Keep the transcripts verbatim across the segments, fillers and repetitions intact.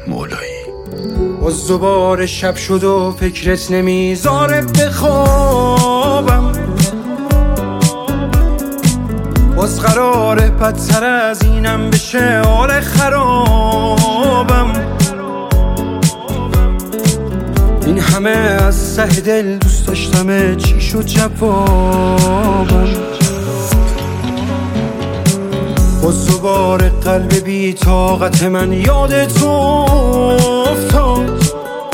مولایی. باز دوباره شب شد و فکرت نمیذاره بخوابم، باز قراره بدتر از اینم بشه حال خرابم. این همه از ته دل دوست داشتمه، چی شد جوابم؟ باز دوباره قلب بی طاقت من یاد تو افتاد،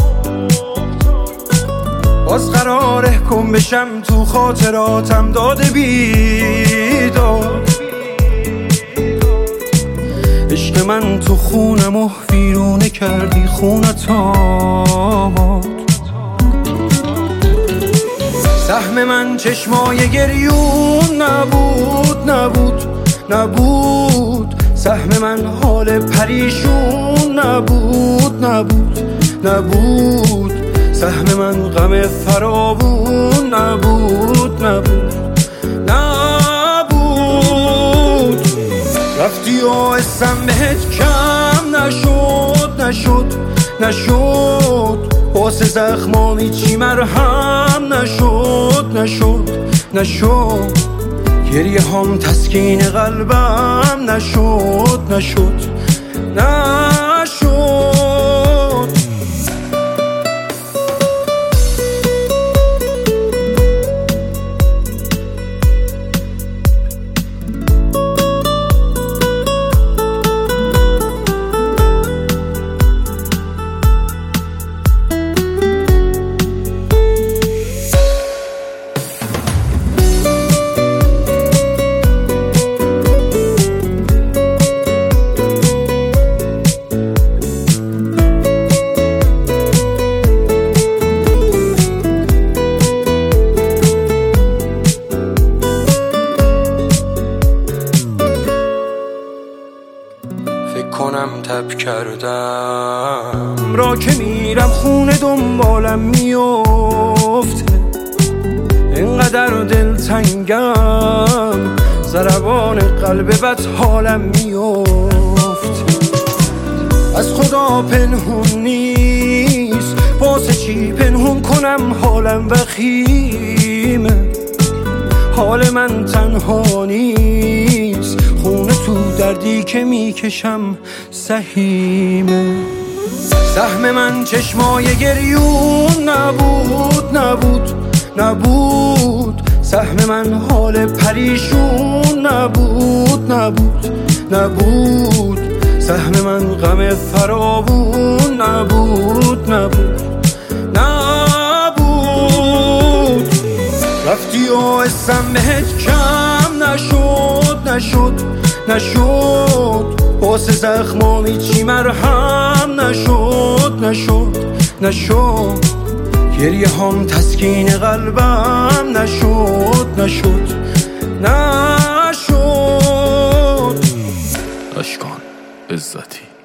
باز قراره گم بشم تو خاطراتم داده بیداد. عشق من تو خونم و ویرونه کردی خونتات. سهم من چشمای گریون نبود نبود نبود، سهم من حال پریشون نبود نبود نبود، سهم من غم فراوون نبود نبود نبود. رفتی و اسم بهت کم نشد نشد نشد، واسه زخمامی چی مرهم نشد نشد نشد، گریه هم تسکین قلبم نشد نشد نشد. کنم تب کردم را که میرم خونه دنبالم میفته، اینقدر دلتنگم ضربان قلب بد حالم میفته. از خدا پنهون نیست، واسه چی پنهون کنم حالم وخیمه، حال من تنها نیست، خونه تو دردی که میکشم سهیمه. سهم من چشمای گریون نبود نبود نبود، سهم من حال پریشون نبود نبود نبود، سهم من غم فراوون نبود نبود نبود. رفتی و اسم بهت کم نشد نشد نشد، واسه زخمامی چی مرهم نشد نشد نشد، گریه هم تسکین قلبم نشد نشد نشد. اشکان عزتی.